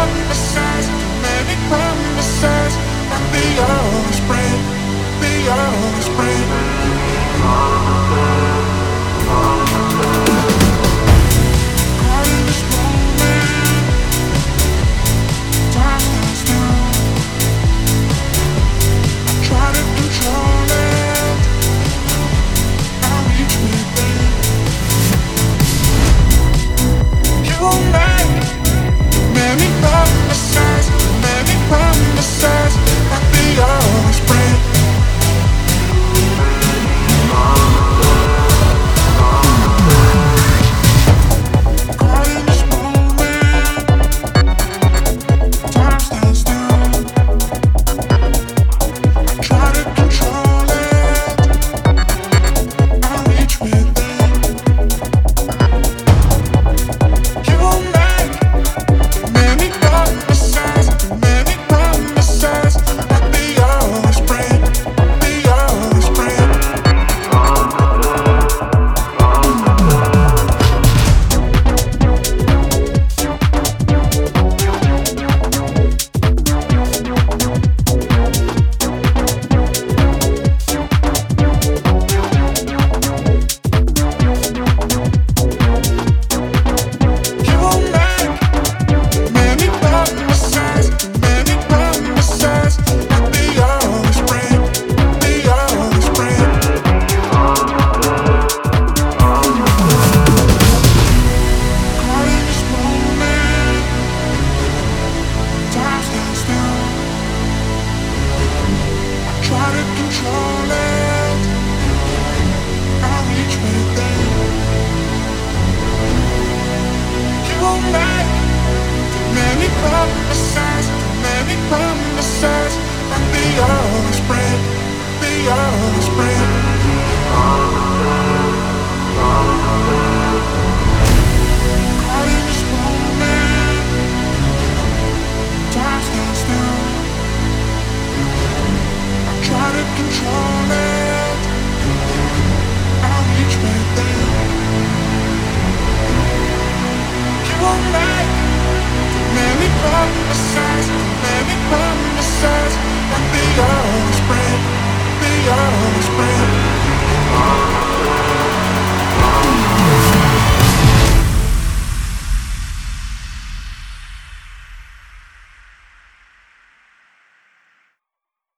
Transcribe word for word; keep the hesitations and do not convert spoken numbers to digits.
promises, many promises, and the hours break, the hours break. Caught in this moment, time stands still. I try to control it, I reach within. You make many promises, many promises, but they always break. Caught in this moment, time stands still. I try to control it, I reach within. You make many promises, many promises, but they always break, they always break. You make many promises, many promises, but they always break, they always break. Caught in this moment, time stands still. I try to control it, I reach within. You make many promises, many promises, but they always break, they always break. Caught in this moment, time stands still. I try to control it, I reach within. You make many promises, many promises, but they always break, they always break.